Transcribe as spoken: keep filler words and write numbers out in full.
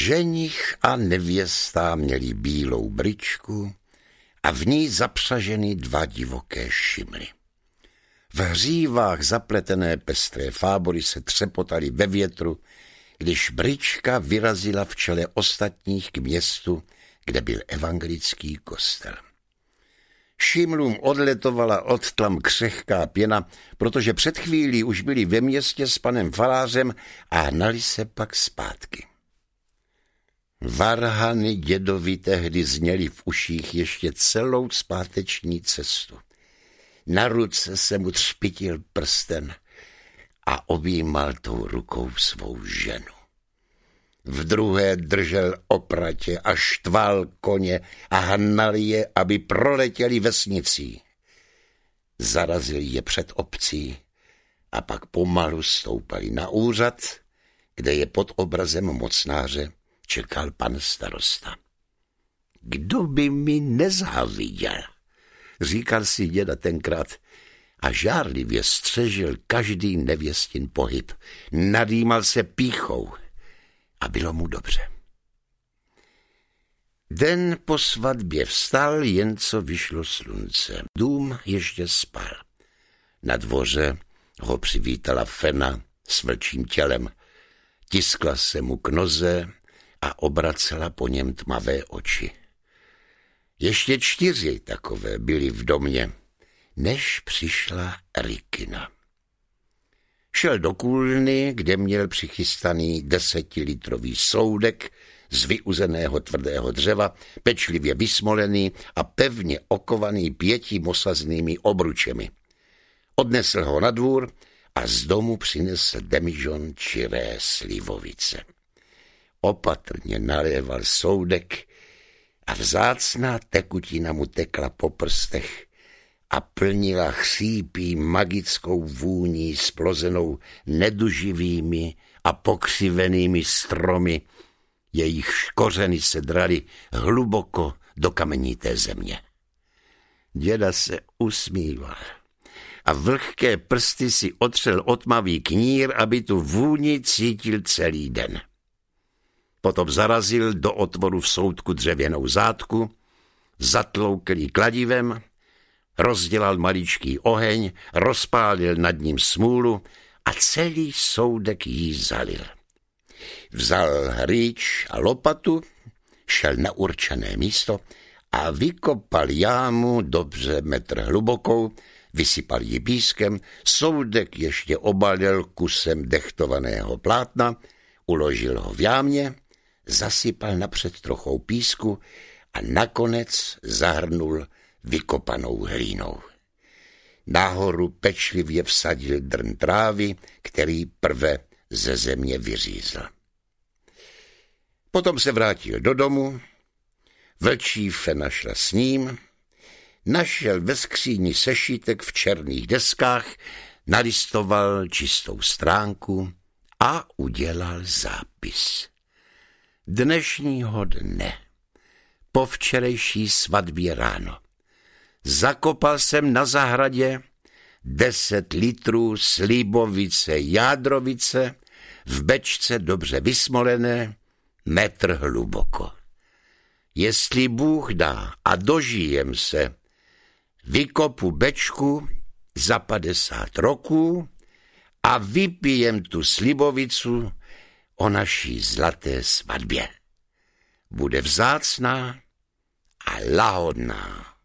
Ženich a nevěsta měli bílou bryčku a v ní zapřaženy dva divoké šimly. V hřívách zapletené pestré fábory se třepotaly ve větru, když bryčka vyrazila v čele ostatních k městu, kde byl evangelický kostel. Šimlům odletovala od tlam křehká pěna, protože před chvílí už byli ve městě s panem farářem a hnali se pak zpátky. Varhany dědovi tehdy zněly v uších ještě celou zpáteční cestu. Na ruce se mu třpitil prsten a objímal tou rukou svou ženu. V druhé držel opratě a štval koně a hnal je, aby proletěli vesnicí. Zarazil je před obcí a pak pomalu stoupali na úřad, kde je pod obrazem mocnáře čekal pan starosta. Kdo by mi nezáviděl, říkal si děda tenkrát a žárlivě střežil každý nevěstin pohyb. Nadýmal se pýchou a bylo mu dobře. Den po svatbě vstal, jen co vyšlo slunce. Dům ještě spal. Na dvoře ho přivítala Fena s vlčím tělem. Tiskla se mu k noze a obracela po něm tmavé oči. Ještě čtyři takové byly v domě, než přišla Rikina. Šel do kůlny, kde měl přichystaný desetilitrový soudek z vyuzeného tvrdého dřeva, pečlivě vysmolený a pevně okovaný pěti mosaznými obručemi. Odnesl ho na dvůr a z domu přinesl demižon čiré slivovice. Opatrně naléval soudek a vzácná tekutina mu tekla po prstech a plnila chřípí magickou vůní splozenou neduživými a pokřivenými stromy, jejich kořeny se draly hluboko do kamenité země. Děda se usmíval a vlhké prsty si otřel otmavý knír, aby tu vůni cítil celý den. Potom zarazil do otvoru v soudku dřevěnou zátku, zatloukl ji kladivem, rozdělal maličký oheň, rozpálil nad ním smůlu a celý soudek jí zalil. Vzal hrýč a lopatu, šel na určené místo a vykopal jámu dobře metr hlubokou, vysypal ji pískem, soudek ještě obalil kusem dechtovaného plátna, uložil ho v jámě, zasypal napřed trochou písku a nakonec zahrnul vykopanou hlínou. Nahoru pečlivě vsadil drn trávy, který prve ze země vyřízl. Potom se vrátil do domu, vlčí Fena šla s ním, našel ve skříni sešítek v černých deskách, nalistoval čistou stránku a udělal zápis. Dnešního dne, po včerejší svatbě ráno, zakopal jsem na zahradě deset litrů slibovice jádrovice v bečce dobře vysmolené, metr hluboko. Jestli Bůh dá a dožijem se, vykopu bečku za padesát roků a vypijem tu slibovicu o naší zlaté svatbě. Bude vzácná a lahodná.